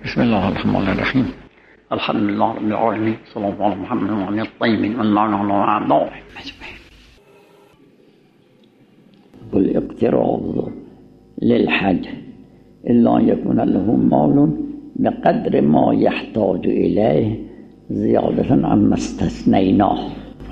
بسم الله الرحمن الرحیم. الحمد لله رب العالمین، صلی الله علی محمد و علی الطیبین و المعنى اعضائه اجمعین. والاقتراض للحج الا يكون له مال بقدر ما يحتاج اليه زیادة عما استثنیناه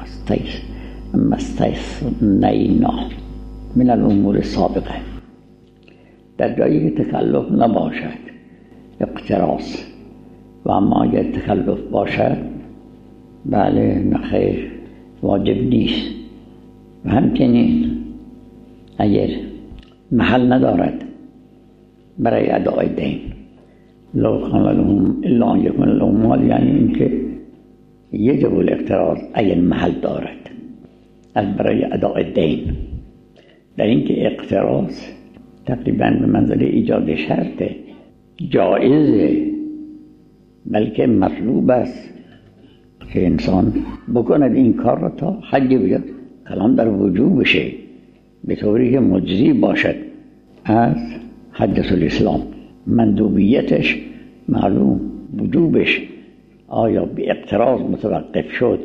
من الامور السابقه. در جایی که تکلف نباشد اقتراض، و اما اگر تکلف باشد بله نخیر واجب نیست. و همچنین اگر محل ندارد برای ادای دین، لو کان لهم الا ان یکون لهم مال، یعنی اینکه یجب الاقتراض اگر محل دارد از برای ادای دین. در اینکه اقتراض تقریبا به منزله ایجاد شرطه، جایزه، بلکه مطلوب است که انسان بکند این کار را تا حج بیاد، کلام در وجوب بشه، به طوری که مجزی باشد از حجة الاسلام. مندوبیتش معلوم، وجوبش آیا به اقتراض متوقف شد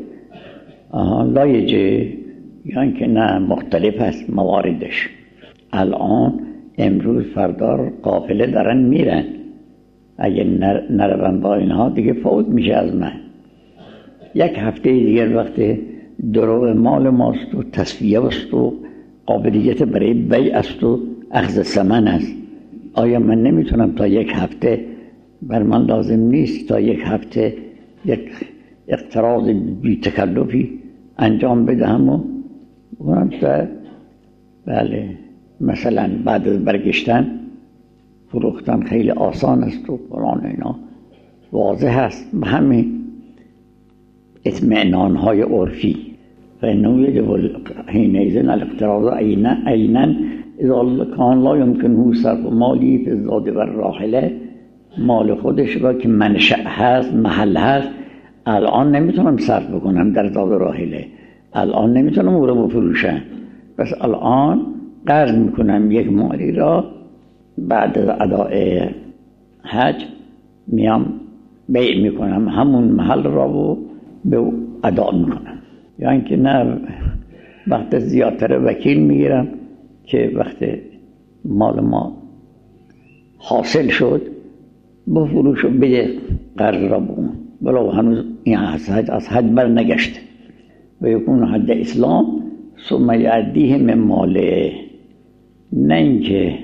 لایجه یا اینکه نه مختلف است مواردش. الان امروز فردا قافله دارن میرن، اگه نرون با اینها دیگه فوت میشه از من. یک هفته دیگر وقت درو مال ماست و تصفیه است و قابلیت برای بیع است و اخذ ثمن است. آیا من نمیتونم تا یک هفته، بر من لازم نیست تا یک هفته یک اقتراض بی تکلفی انجام بدهم و اونم بله مثلا بعد از برگشتن فروختن خیلی آسان است و فلان اینا واضح است. به همین اطمینان های عرفی فإنه يجب حينئذ الاقتراض عينا اذا كان لا يمكنه صرف مالی في الزاد والراحله. مال خودش را که منشأ هست، محل هست، الان نمیتونم صرف بکنم در زاد و راحله، الان نمیتونم او را بفروشم، بس الان قرض میکنم یک مالی را، بعد از ادای حج میام بیع میکنم همون محل را و به ادا میکنم. یا اینکه نه وقت زیادتر وکیل میگیرم که وقت مال ما حاصل شد بفروش و بده قرض را بون، ولو هنوز این از حج بر نگشته. و یکون حج اسلام ثم یعدیه من ماله، نه اینکه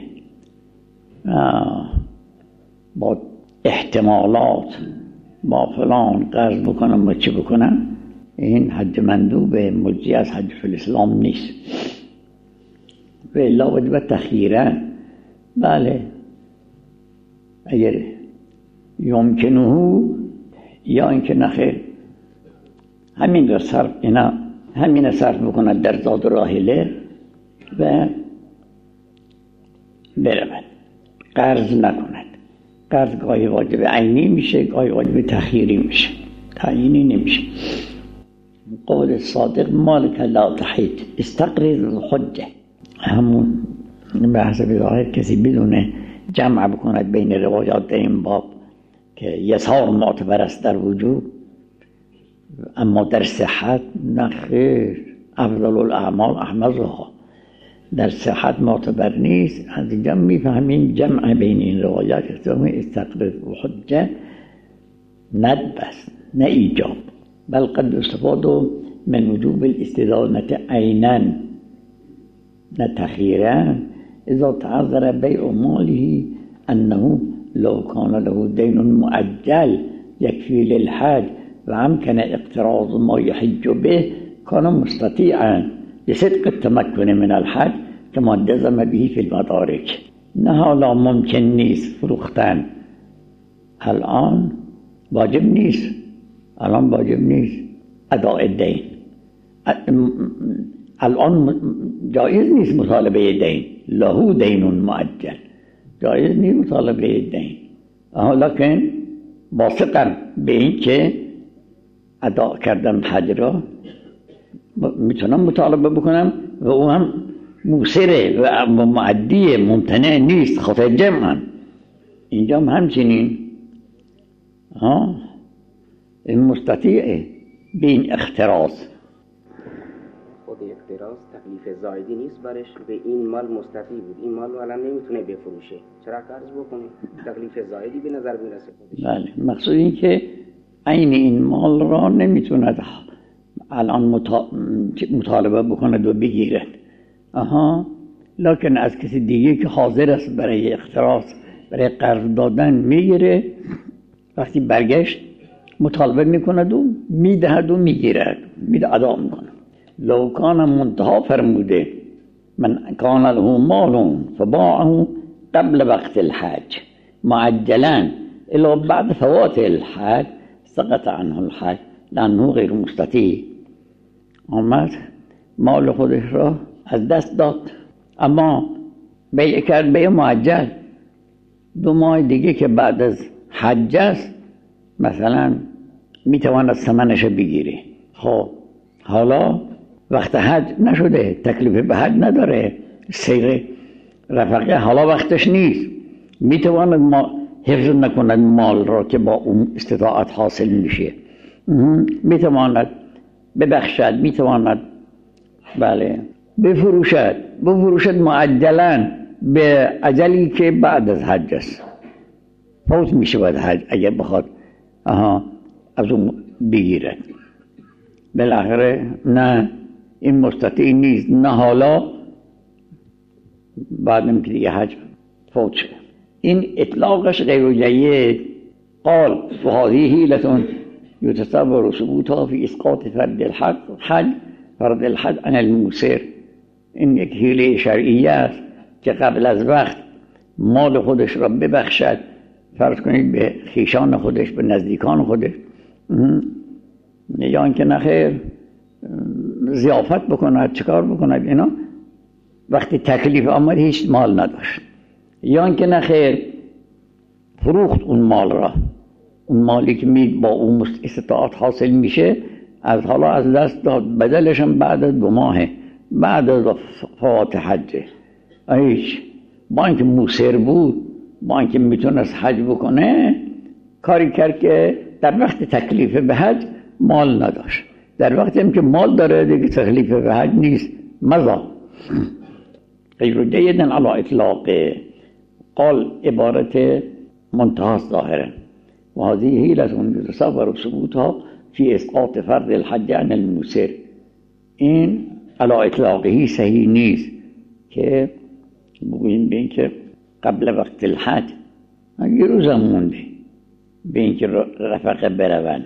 با احتمالات با فلان قرض بکنم و چه بکنم. این حج مندوب مجزی از حج فی الاسلام نیست. و الا وجب تخییرا، بله اگر یمکنه یا اینکه نخیر همین را صرف همین صرف بکند در زاد راحله و برود، قرض نکند. قرض گاهی واجب عینی میشه، گاهی واجب تخییری میشه، تعیینی نمیشه. قول صادق مالک لا تحید استقرض الحجه، همون به حسب ظاهر کسی بدونه جمع بکند بین روایات در این باب که یسار معتبر است در وجوب، اما در صحت نخیر، افضل الاعمال احمدها، در صحت معتبر نیست. از اینجا میفهمیم جمع بین این روایات استقرض الحجه ندب است نه ایجاب، بل قد استفاد من وجوب الاستدانه عینا نه تخییرا اذا تعذر بیع ماله انه لو كان له دین مؤجل یکفی للحج و امکن اقتراض ما یحج به كان مستطیعا بصدق التمكن من الحج كما جزم به في المدارك. نه حالا ممکن نیست فروختن، الان واجب نیست، الان واجب نیست اداء دین، الان جایز نیست مطالبه دین، له دین مؤجل، جایز نیست مطالبه دین، لکن واثقا به این که ادا کردم حج را میتونم مطالبه بکنم و او هم موسره و معدیه، ممتنع نیست، خاطر جمع هم. اینجا همچنین این مستطیعه به این اختراز. خود اختراز تکلیف زایدی نیست برش، به این مال مستطیع بود، این مال رو الان نمیتونه بفروشه، چرا قرض بکنه؟ تکلیف زایدی به نظر میرسه خودش. بله، مقصود این که عین این مال را نمیتونه الان مطالبه بکند و بگیرد، لکن از کسی دیگه که حاضر است برای اختراز، برای قرض دادن میگیره. وقتی برگشت مطالبه میکند و میدهد و میگیرد، ادا میکنه. لو کان منتها فرموده من کان له مال فباعه قبل وقت الحج معجلا الی بعد فوات الحج سقط عنه الحج لانه غیر مستطیع. آمد مال خودش را از دست داد، اما بیع کرد بیع معجل. 2 ماه دیگه که بعد از حج است مثلا میتواند ثمنش بگیره. خب حالا وقت حج نشده، تکلیف به حج نداره، سیر رفقه حالا وقتش نیست، میتواند ما حفظ نکند مال را که با اون استطاعت حاصل میشه، میتواند ببخشد، میتواند بله بفروشد معجلا به اجلی که بعد از حج است، فوت میشه بعد حج اگر بخواد از اون بگیرد. بالاخره نه این مستطیع نیست، نه حالا بعدم که دیگه حج فوت شد. این اطلاقش غیر جید. قال وهذه حیلة یتصور ثبوتها فی اسقاط فرض الحج عن الموسر. این یک حیله شرعیه است که قبل از وقت مال خودش را ببخشد، فرض کنید به خویشان خودش، به نزدیکان خودش، یا اینکه نخیر ضیافت بکند، چکار بکند، اینا وقتی تکلیف آمد هیچ مال نداشت، یا اینکه نخیر فروخت اون مال را، اون مالی که با اون استطاعت حاصل میشه از حالا از دست داد، بدلش هم بعد از 2 ماه بعد از فوات حج. ایش با اینکه موسر بود، با اینکه میتونست حج بکنه، کاری کرد که در وقت تکلیف به حج مال نداشت، در وقتی هم که مال داره دیگه تکلیف به حج نیست. مزا غیر جید علی اطلاق. قال عبارت منتهى ظاهرا و هذه حیلة یتصور ثبوتها فی اسقاط فرض الحج عن الموسر. این علی اطلاقی صحیح نیست که بگوییم به این که قبل وقت الحج 1 روز مونده به این که رفقه بروند،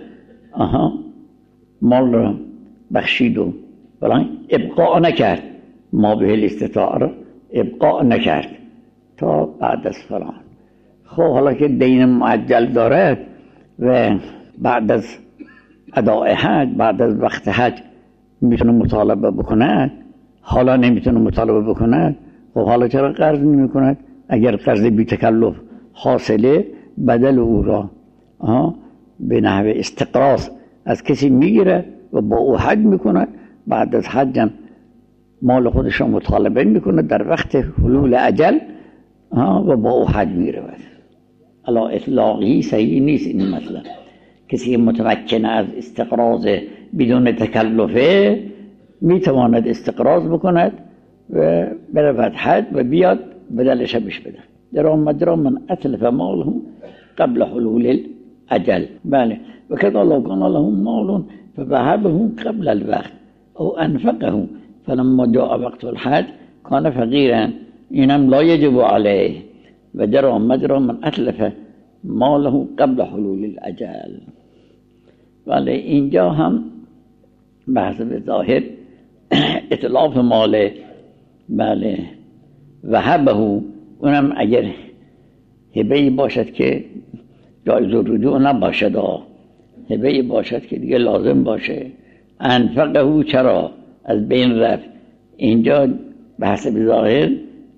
مال را بخشید و بلان ابقاء نکرد، ما به الاستطاعه را ابقاء نکرد تا بعد از فلان. خب حالا که دین معجل دارد و بعد از اداء حج، بعد از وقت حج میتونه مطالبه بکند، حالا نمیتونه مطالبه بکند، خب حالا چرا قرض نمی کند؟ اگر قرض بی تکلف حاصله بدل او را به نحو استقراض از کسی میگیره و با او حج میکند، بعد از حجم مال خودش را مطالبه میکنه در وقت حلول اجل و با او حج میرود. علا اطلاقی صحیح نیست این مثلا. کسی متمکن از استقراض بدون تکلفه میتواند استقراض بکند و برود حج و بیاد بدلش بش بده. در مجرى من اتلف ماله قبل حلول الاجل. بله. و كذا لو كان له مال فذهبه قبل الوقت او انفقه فلما جاء وقت الحج كان فقيرا اینم لا يجب عليه و جرى مجرى من اتلف ماله قبل حلول الاجل. ولی اینجا هم بحث به ظاهر اتلاف مال بله وهبه، اونم اگر هبه‌ای باشد که جایز الرجوع نباشد، هبه‌ای باشد که دیگه لازم باشه. انفقه چرا از بین رفت؟ اینجا بحث به ظاهر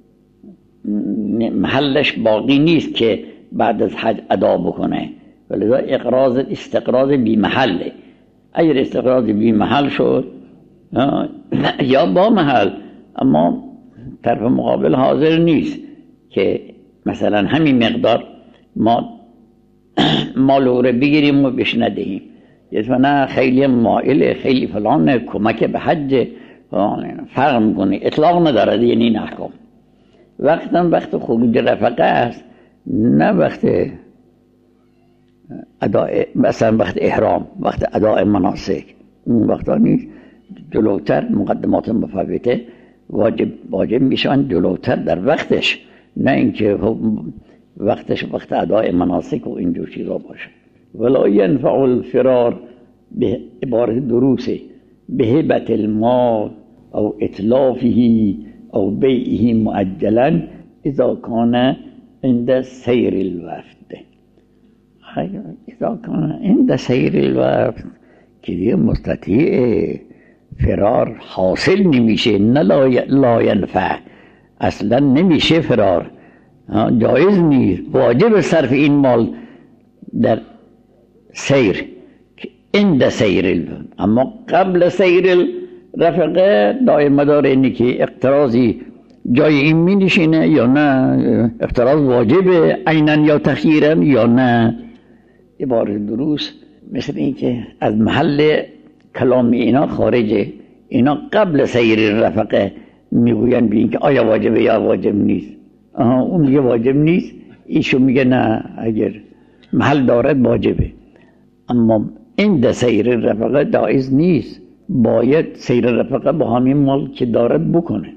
محلش باقی نیست که بعد از حج ادا بکنه، ولی استقراض بی محله. اگر استقراض بی محل شد یا با محل اما طرف مقابل حاضر نیست که مثلا همین مقدار ما مال او رو بگیریم و بهش ندهیم، نه خیلی مائله، خیلی فلان، کمک به حج فرق میکنه، اطلاق نداره یعنی این احکام. وقت خروج رفقه است، نه وقت اداء، مثلا وقت احرام، وقت اداء مناسک، اون وقتا نیست. جلوتر مقدمات مفوته واجب میشن جلوتر در وقتش، نه اینکه وقتش وقت اداء مناسک و اینجور چیزا باشه. ولا ينفع الفرار به عبارت دروسه به هبت المال او اتلافه او بیعه مؤجلا اذا كان عند سیر الوفد. اذا كان عند سیر الوفد که دیگه مستطیع فرار حاصل نمیشه، نه لا ینفع، اصلا نمیشه فرار، جایز نیست، واجب صرف این مال در سیر عند سیر الوفد. اما قبل سیر الرفقه دائم دار اینی که اقتراضی جای این می نشینه یا نه، اقتراض واجبه عیناً یا تخییراً یا نه. عبارت دروس مثل این که از محل کلام اینا خارجه، اینا قبل سیر الرفقه میگوین بین که آیا واجبه یا واجب نیست. اون میگه واجب نیست، ایشون میگه نه اگر محل دارد واجبه. اما عند سیر الرفقه جایز نیست، باید سیر الرفقه با همین مال که دارد بکنه.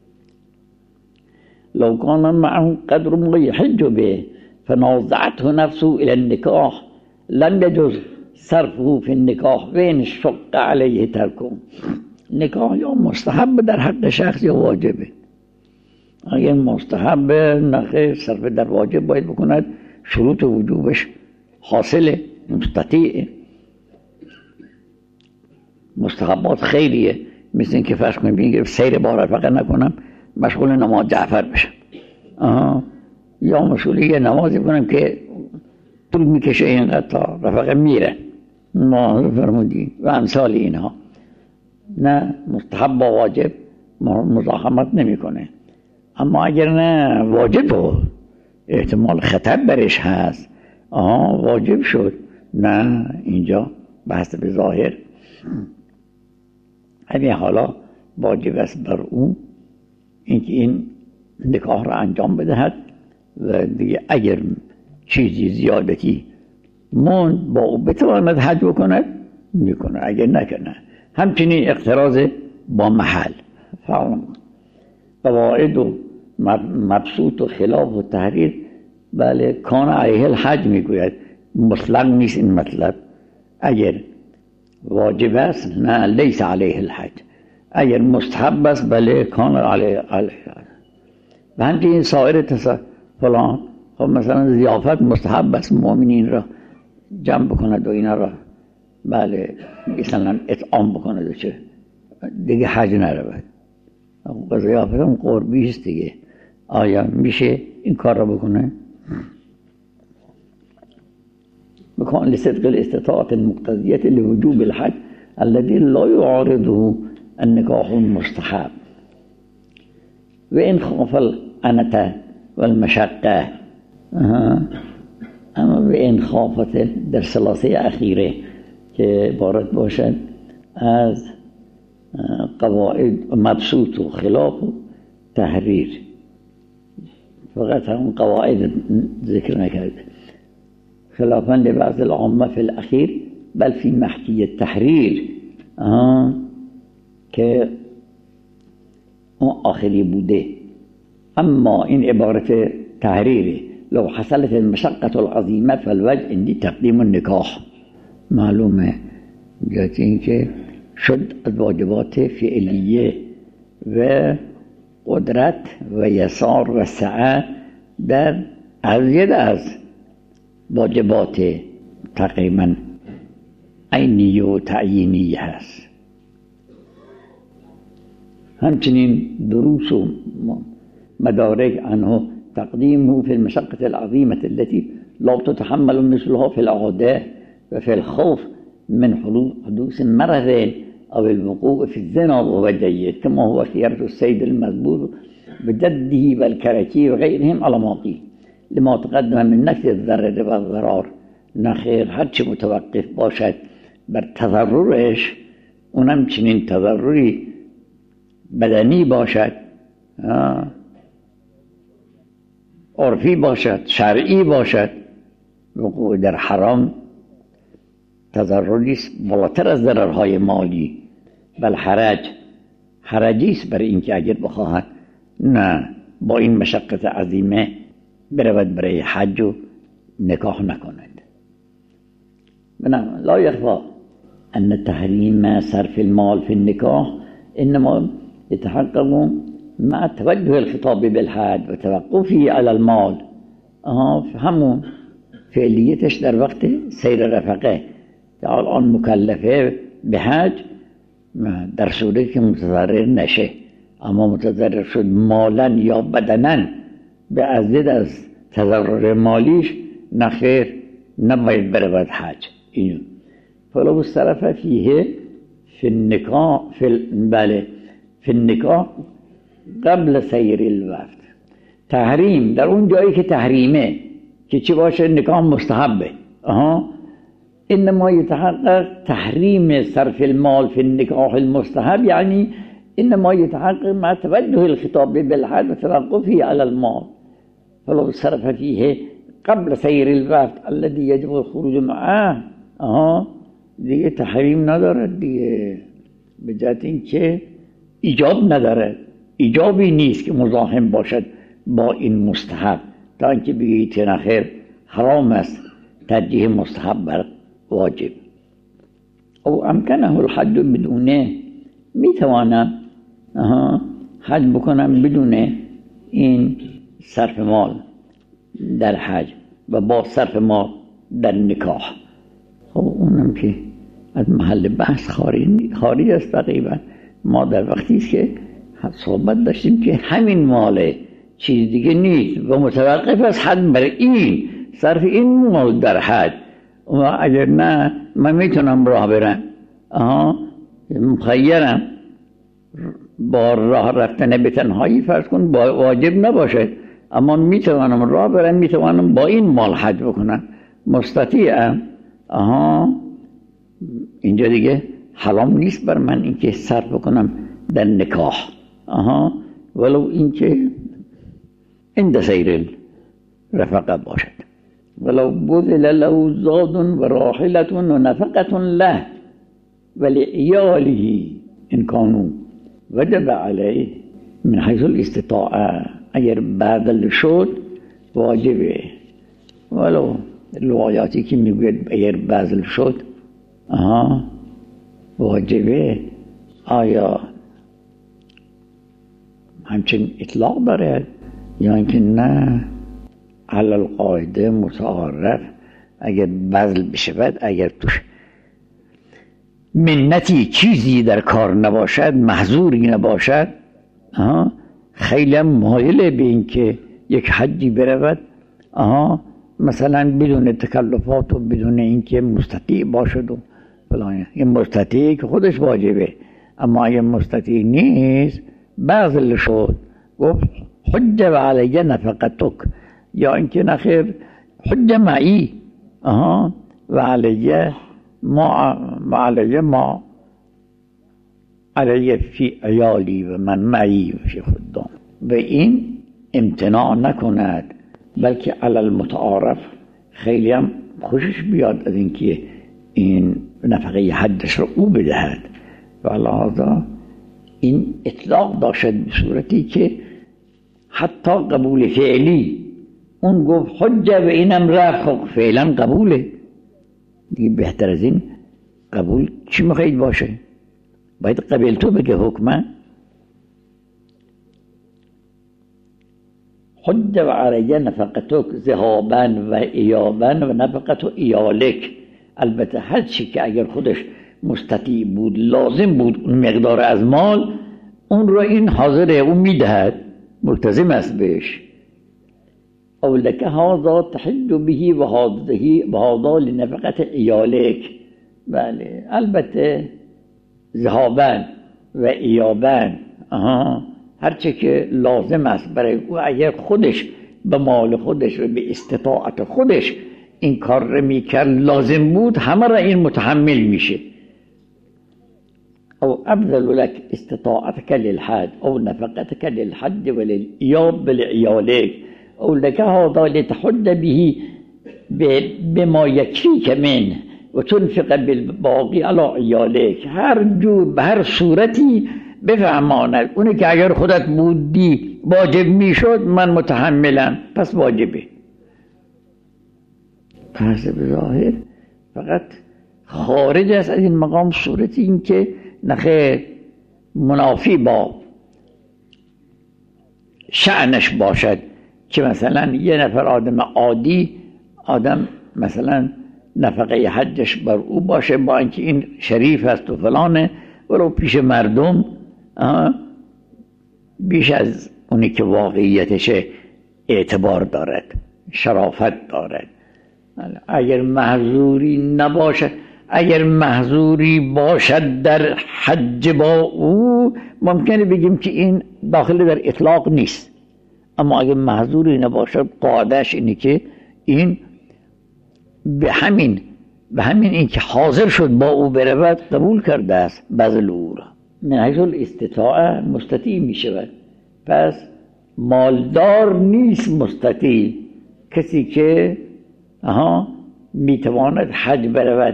لو كان معه قدر ما يحج به فنازعته نفسه الى النكاح لم يجوز صرفه في النكاح وإن شق عليه تركه. نکاح یا مستحب در حق شخص یا واجبه. اگر مستحب نخیر صرف در واجب باید بکند، شروط وجوبش حاصله، مستطیعه. مستحبات خیلیه، مثل این که فرض کنیم بگیم سیر با رفقه نکنم، مشغول نماز جعفر بشم، یا مشغول یه نمازی کنم که طول میکشه اینقدر تا رفقه میره، ما فرمودی و امثال اینها. نه، مستحب با واجب مزاحمت نمیکنه. اما اگر نه واجب بود، احتمال خطر برش هست، واجب شد، نه اینجا بحث به ظاهر. همین حالا واجب است بر او اینکه این نکاح را انجام بدهد و دیگه اگر چیزی زیادتی من با او بتواند حج بکند میکنه، اگر نکنه. همچنین اقتراض با محل قواعد و مبسوط و خلاف و تحریر، بله کان علیه الحج میگوید، مطلق نیست این مطلب. اگر واجب است نه لیس علیه الحج، اگر مستحب است بله کان علیه الحج. و همچنین سایر فلان، خب مثلا ضیافت مستحب است مؤمنین را جمع بکند و اینا را بله مثلا اطعام بکند و چه دیگه حج نرود. ضیافت هم قربی است دیگه، آیا میشه این کار را بکنه؟ بکن لصدق الاستطاعة المقتضية لوجوب الحج الذي لا يعارضه النكاح المستحب وإن خاف العنة والمشقة. اما وإن خافت در ثلاثه اخیره که عبارت باشد از قواعد مبسوط و خلاف و تحریر، فقط هم قواعد ذکر نکرده، خلافاً لبعض العامة في الأخير بل في محكي التحرير که آخری بوده. اما این عبارت تحریره، لو حصلت المشقة العظيمة فالوجه عندي تقديم النكاح. معلومه جاتی این که شد از واجبات فعلیه و قدرت و یسار و سعه در ازید از واجبات تقریبا عینی و تعیینی هست. همچنین دروس و مدارک عنه تقدیمه في المشقة العظيمة التي لا تتحمل مثلها في العادة وفي الخوف من حدوث مرض أو الوقوع في الزنا وهو جيد، كما هو خيارة السيد المذبوح بجده والكركي وغيرهم على ما قيل لما تقدم من نفي الضرر والضرار نخیر، هرچی متوقف باشد بر تضررش، اونم چنین تضرری بدنی باشد، عرفی باشد، شرعی باشد، وقوع در حرام تضرری است بالاتر از ضررهای مالی، بل حرجی است برای اینکه اگر بخواهد نه با این مشقت عظیمه برود برای حج و نکاح نکند. لا يخفى أن تحريم صرف المال في النكاح إنما يتحقق مع توجه الخطاب بالحج وتوقفه على المال. همون فعلیتش در وقت سیر رفقه که الان مکلفه به حج، در صورتی که متضرر نشه، اما متضرر شد مالا یا بدنا به ازد از تضرر مالیش، نخیر نباید برود حج. اینو فلو صرف فیه فی النکاح فی النکاح قبل سیر الوفد. تحریم در اون جایی که تحریمه که چی باشه؟ نکاح مستحبه. انما يتحقق تحریم صرف المال في النكاح المستحب، يعني انما يتحقق مع توجه الخطاب بالحج وتوقفه على المال. فلو صرف فيه قبل سیر الوفد الذي يجب الخروج معه، دیگه تحریم ندارد دیگه، به جهت اینکه ایجاب ندارد، ایجابی نیست که مزاحم باشد با این مستحب، تا اینکه بگید که نخیر حرام است، ترجیح مستحب بر واجب. او امکنه الحج بدونه، میتوانم حج بکنم بدون این صرف مال در حج و با صرف مال در نکاح. خب اونم که از محل بحث خارج است تقریبا. ما در وقتی است که صحبت داشتیم که همین ماله، چیز دیگه نیست و متوقف از حج بر این صرف این مال در حج. و اگر نه من میتونم راه برم، مخیرم با راه رفتن به تنهایی فرض کن واجب نباشد، اما میتوانم راه برم، میتوانم با این مال حج بکنم، مستطیعم. اینجا دیگه حرام نیست بر من اینکه صرف بکنم در نکاح، ولو اینکه عند سیر رفقه باشد. ولو بذل له زاد و راحلة و نفقة له ولعیاله ان كانوا وجب علیه من حیث الاستطاعه. اگر بذل شد واجبه، ولو روایاتی که میگوید اگر بذل شد واجبه، آیا همچنین اطلاق دارد یا اینکه نه علی القاعده متعارف اگر بذل بشود، اگر توش منتی چیزی در کار نباشد، محظوری نباشد، خیلی مایل به این که یک حجی برود مثلا بدون تکلفات و بدون اینکه مستطیع باشد و فلان. این مستطیع که خودش واجبه، اما اگر مستطیع نیست بذل شد گفت حج و علیه نفقتک، یا اینکه نخیر حج معی و علیه ما علیه فی عیالی و من معی فی خدام. و این امتناع نکند، بلکه علی المتعارف خیلی هم خوشش بیاد از اینکه این نفقه حجش رو او بدهد، و لحاظا این اطلاق داشت به صورتی که حتی قبول فعلی، اون گفت حجه و اینم رفت، فعلا قبوله دیگه. بهتر از این قبول چی میخواید باشه؟ باید قبل تو بگه حکمه. حج و علیه نفقتک ذهابا و ایابا و نفقت ایالک. البته هر چی که اگر خودش مستطیع بود، لازم بود اون مقدار از مال، اون رو این حاضره، اون میدهد، ملتزم است بهش. او لک هذا تحج به و هذا لنفقت ایالک. بله البته ذهابا و ایابا هرچه که لازم است برای او، اگر خودش به مال خودش و به استطاعت خودش این کار رو میکرد لازم بود، همه را این متحمل میشه. او ابذل لك استطاعتك للحج او نفقتك للحج وللإياب لعيالك او لك هذا لتحج به بما يكفيك منه وتنفق بالباقي على عيالك. هر جور به هر صورتی بفهماند اونی که اگر خودت بودی واجب میشد من متحملم، پس واجبه. پس به ظاهر فقط خارج است از این مقام صورتی این که نخیر منافی با شأنش باشد که مثلا یه نفر آدم عادی آدم مثلا نفقه حجش بر او باشه، با اینکه این شریف است و فلانه، ولو پیش مردم بیش از اونی که واقعیتش اعتبار دارد، شرافت دارد. اگر محظوری نباشد، اگر محظوری باشد در حج با او ممکنه بگیم که این داخل در اطلاق نیست، اما اگر محظوری نباشد قاعدش اینه که این به همین این که حاضر شد با او برود قبول کرده است بذل او را. من حیث الاستطاعه مستطیع می شود. پس مالدار نیست مستطیع کسی که می تواند حج برود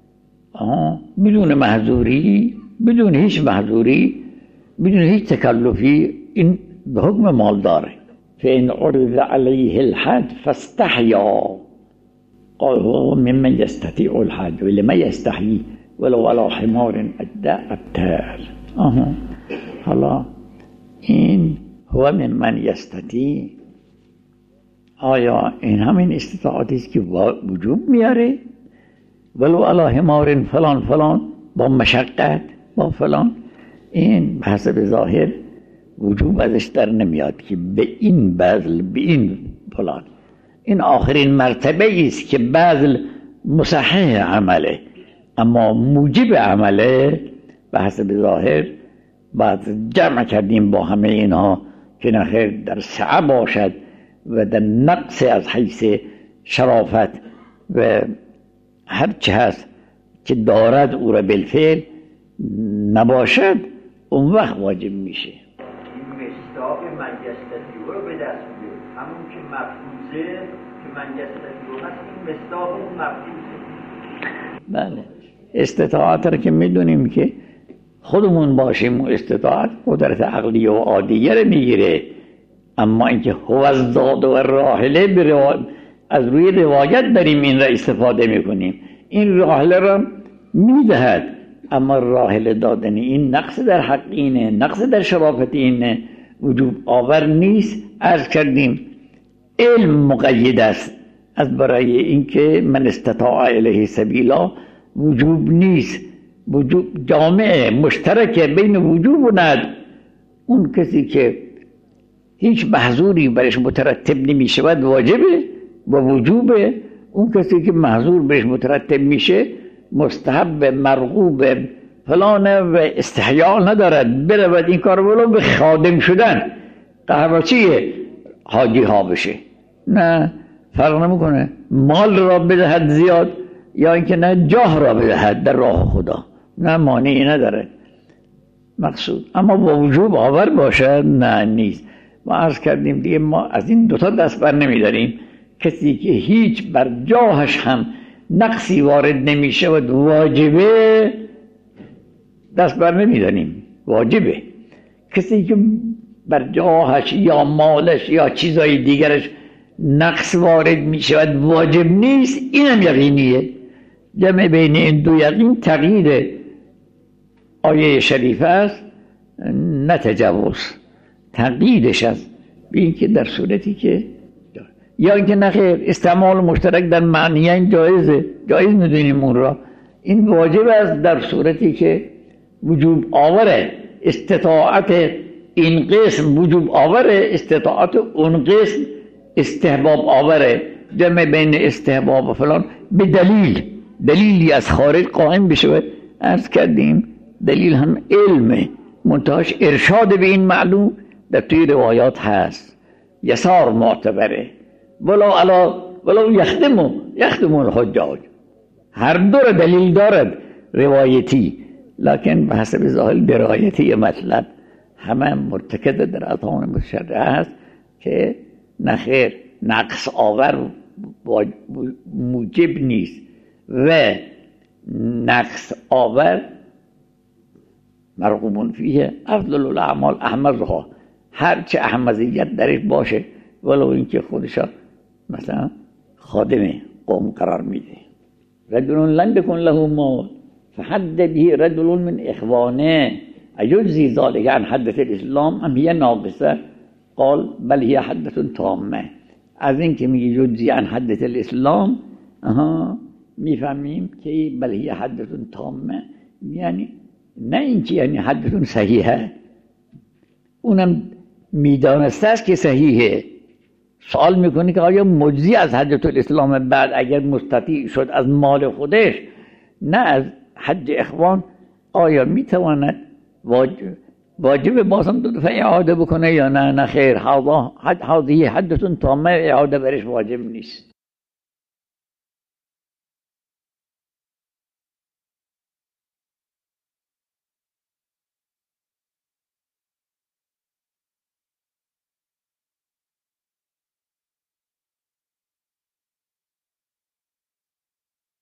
بدون محظوری، بدون هیچ محظوری، بدون هیچ تکلفی. این به حکم مالداره. فإن عرض عليه الحج فاستحیا قال هو ممن يستطيع الحج ولما يستحيي ولو على حمار أبتر. حالا این هو ممن يستطيع، آیا این همین استطاعتی است که وجوب میاره؟ ولو علی حمار فلان فلان، با مشقت با فلان، این حسب ظاهر وجوب ازش در نمیاد که به این بذل به این فلان. این آخرین مرتبه است که بذل مصحح عمله، اما موجب عمله به حسب ظاهر بعد جمع کردیم با همه اینها که نخیر در سعه باشد و در نقص از حیث شرافت و هر چه هست که دارد او را بالفعل نباشد، اون وقت واجب میشه. این مصداق من یستطیع رو به دست بیاره، همون که مفروضه که من یستطیع هست، این مصداق اون مفروضه. بله، استطاعت را که میدونیم که خودمون باشیم و استطاعت قدرت عقلی و عادیه رو میگیره، اما اینکه هو از زاد و راحله از روی روایت داریم این را استفاده میکنیم. این راحله را میدهد، اما راحله دادن این نقص در حق اینه، نقص در شرافت اینه، وجوب آور نیست. عرض کردیم علم مقید است از برای اینکه من استطاع الیه سبیلا وجوب نیست، وجوب جامعه مشترکه بین وجوب و ند. اون کسی که هیچ محظوری برش مترتب نمی شود واجبه و وجوبه، اون کسی که محظور برش مترتب میشه مستحب مرغوب فلانه و استحیا ندارد برود این کار ولو به خادم شدن قهوه‌چیه حاجی ها بشه، نه فرق نمیکنه مال را بدهد زیاد یا اینکه نه جاه را بدهد در راه خدا، نه مانعی نداره مقصود. اما با وجوب آور باشد نه نیست. ما عرض کردیم دیگه ما از این دوتا دست بر نمیداریم. کسی که هیچ بر جاهش هم نقصی وارد نمیشه و واجبه دست بر نمیداریم، واجبه. کسی که بر جاهش یا مالش یا چیزای دیگرش نقص وارد میشه و واجب نیست، اینم یقینیه. جمع بین این دو یقین تغییر آیه شریفه است، نه تجاوز. تغییرش است به این که در صورتی که یا اینکه نخیر استعمال مشترک در معنیین جایزه، جایز ندونیم اون را. این واجب است در صورتی که وجوب آوره، استطاعت این قسم وجوب آوره، استطاعت اون قسم استحباب آوره. جمع بین استحباب و فلان به دلیلی از خارج قائم بشه. عرض کردیم دلیل هم علمه، منتهاش ارشاد به این معلوم در توی روایات هست، یسار معتبره. ولو یخدمو یخدم الحجاج. هر دو را دلیل دارد روایتی، لکن به حسب ظاهر درایتی مطلب همه مرتکز در اذهان متشرع است که نخیر نقص آور موجب نیست و نقص آور مرغوب فیه افضل الاعمال احمدها، هرچه احمدیت درش باشه ولو اینکه خودشا مثلا خادم قوم قرار میده. رجل لم یکن له مال فحد به رجل من اخوانه اجزی ذلك عن حدث الاسلام ام هي ناقصه؟ قال بل هي حدث تامه. از این که میگه جزی عن حدث الاسلام میفهمیم که بل هي حدث تامه، یعنی نه اینکه یعنی حدث صحیحه، اونم میدانسته است که صحیحه. سوال میکنه که آیا مجزی از حجت الاسلام بعد اگر مستطیع شد از مال خودش نه از حج اخوان، آیا میتواند واجب بازم دو دفعه اعاده بکنه یا نه؟ نه خیر، هذه حدتون تامه، اعاده برش واجب نیست.